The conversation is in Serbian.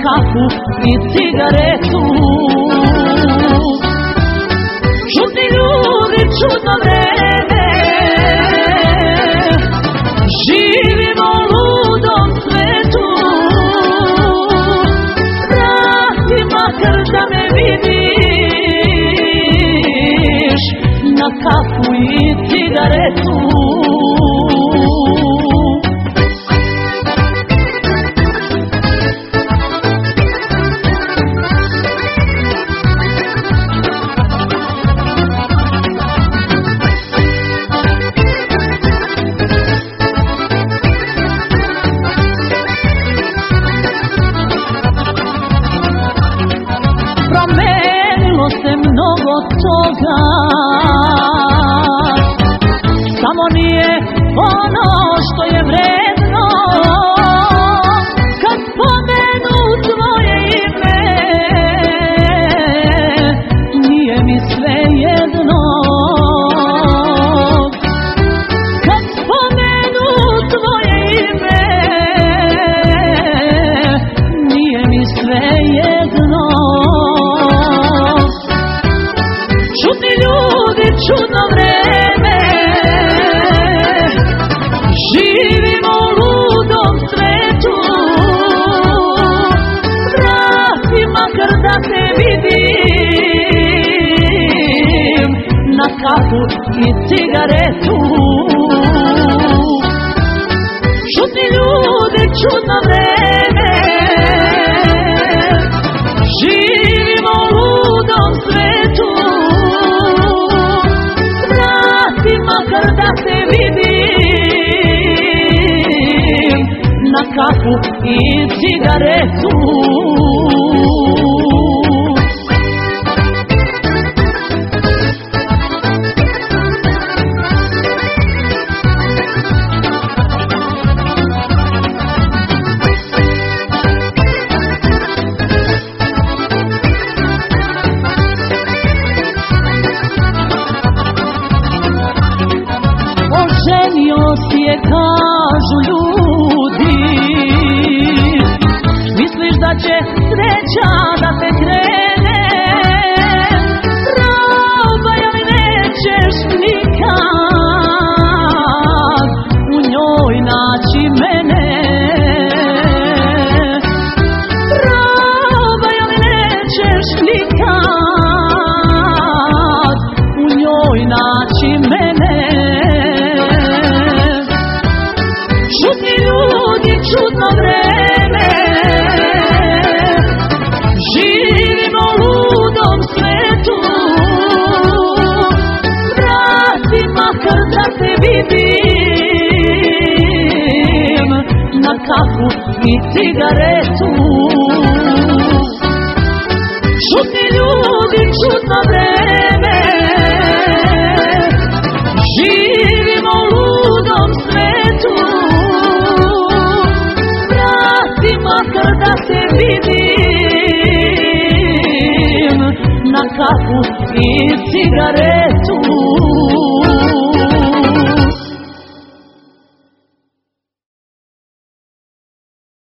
kafu i cigaretu. Čudni ljudi, čudno vreme, živimo u ludom svetu. Vrati makar da me vidiš na kafu i cigaretu. Promenilo se mnogo toga, samo nije ono što je vredno. Kad spomenu tvoje ime, nije mi svejedno. Kad spomenu tvoje ime, nije mi svejedno. Čudni ljudi, čudno vreme, živimo u ludom svetu. Vrati makar da te vidim na kafu i cigaretu. Čudni ljudi, čudno vreme, živimo u ludom svetu. Makar da te vidim na kafu i cigaretu. Oženio si je, kažu ljudi, misliš da će sreća da te krene. Probaj, ali nećeš nikad u njoj naći mene. Probaj, ali nećeš nikad u njoj naći mene. Čudni ljudi, čudno vreme, živimo u ludom svetu. Vrati makar da te vidim na kafu i cigaretu. Čudni ljudi, čudno vreme, živimo u ludom svetu. Makar da te vidim na kafu i cigaretu.